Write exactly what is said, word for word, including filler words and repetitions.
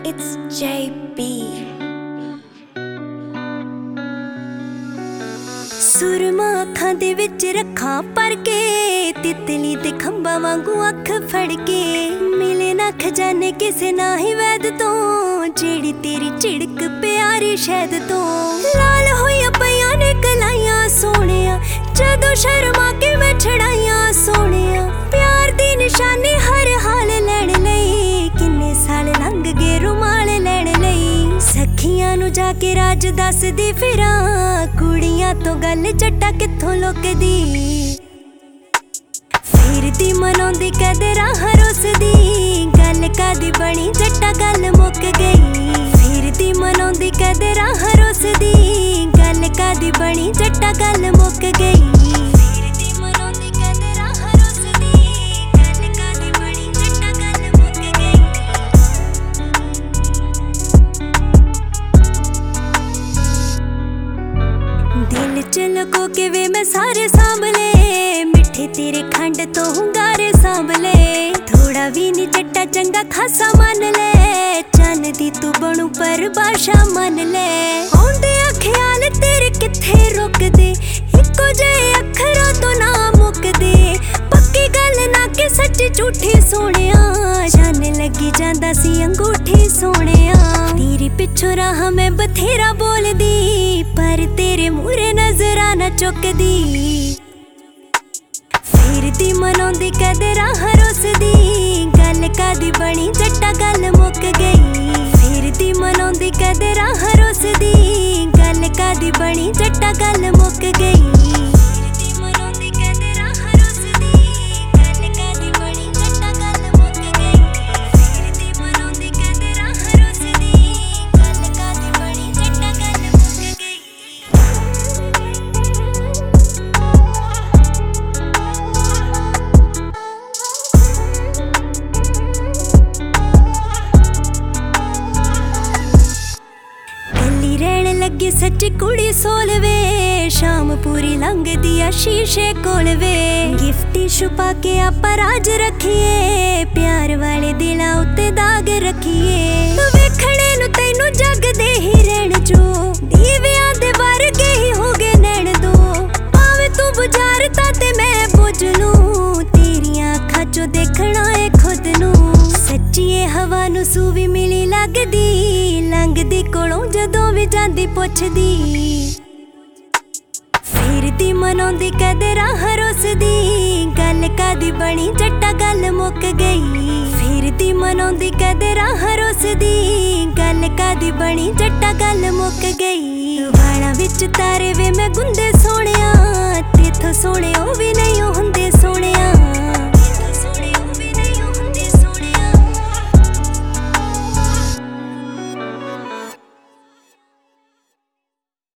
It's J B. सुरमा अखां दे विच रखां पर के तितली ते खंबा वांगू अख फड़ के मिले ना खजाने किसे ना ही वैद तो जेड़ी तेरी झिड़क प्यारी शहद तो लाल होइया पईयां ने कलाइयां सोहणिया जदों शर्मा के मैं छड़ाइयां सोहणिया प्यार दी निशानी हर हाल लैण लई किन्ने साल लंघ गए रुमाल लैण लई सखियां नू जाके राज दसदी फिरां कुड़ियां तो गल जट्टा कित्थों लुकदी फिरदी मनाउंदी कदे राह रुसदी गल कादी बणी जट्टा गल मुक गई फिरदी मनाउंदी कदे राह रुसदी गल कादी बणी जट्टा गल मुक गई फिरदी मनाउंदी कदे राह रुसदी गल कादी बणी जट्टा गल मुक गई दिल च लुको के वे मैं सारे सांभले मिठे तेरे खंड तो हुंगारे सांभले थोड़ा भी नी जट्टा चंगा खासा मन ले चन दी तू बनू पर भाषा मन ले आउंदे आ ख्याल तेरे किथे रुकदे इक्को जे अखरां तो ना मुकदे पक्की गल ना कि सच्ची झूठी सोहणिया जाने लगी जांदा सी अंगूठी सोहणिया तेरे पिछों राह मैं बथेरा बोलदी पर तेरे मूरे नजरां ना चुकदी फिरदी मनाउंदी कदे राह रुसदी गल कादी बणी जट्टा गल मुक गई फिरदी मनाउंदी कदे राह रुसदी गल कादी बणी जट्टा गल मुक गई फिरदी मनाउंदी कदे राह रुसदी गल कादी बणी जट्टा गल मुक गई फिरदी मनाउंदी कदे राह रुसदी गल कादी बणी जट्टा गल मुक गई लगी सच्ची कुड़ी सोलवे शाम पूरी लंघदी आ शीशे कोल वे गिफ्टी छुपा के आपां राज रखिए प्यार वाले दिलां उत्ते दाग रखिए वेखणे नू तैनू जग दे ही रहण जो दीवियां दे वर्गे ही हो गए नैण दो भावें तू बुझारता ते मैं बुझ लूं तेरियां अखां चों देखना है खुद नू सच्ची हवा नू सूवी मिली लगदी लंघदी कोलों जदों भी जांदी पुछदी फिरदी मनाउंदी कदे राह रुसदी गल कादी बणी जट्टा गल मुक गई फिरदी मनाउंदी कदे राह रुसदी गल कादी बणी जट्टा गल मुक गई वालां विच तारे वे मैं गुंदे सोहणिया तेथों सोहणे ओ भी नहीं